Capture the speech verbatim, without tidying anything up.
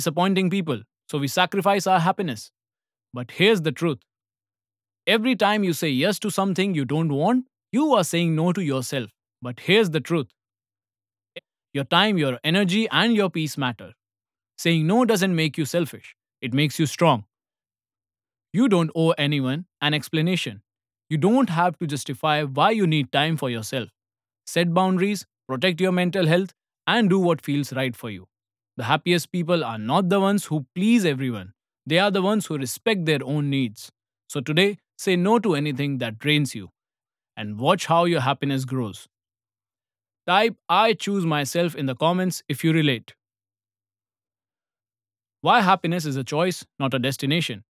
disappointing people, so we sacrifice our happiness. But here's the truth: every time you say yes to something you don't want, you are saying no to yourself. But here's the truth: your time, your energy, and your peace matter. Saying no doesn't make you selfish, it makes you strong. You don't owe anyone an explanation. You don't have to justify why you need time for yourself. Set boundaries, protect your mental health, and do what feels right for you. The happiest people are not the ones who please everyone, they are the ones who respect their own needs. So today, say no to anything that drains you and watch how your happiness grows. Type I choose myself in the comments if you relate. Why happiness is a choice, not a destination.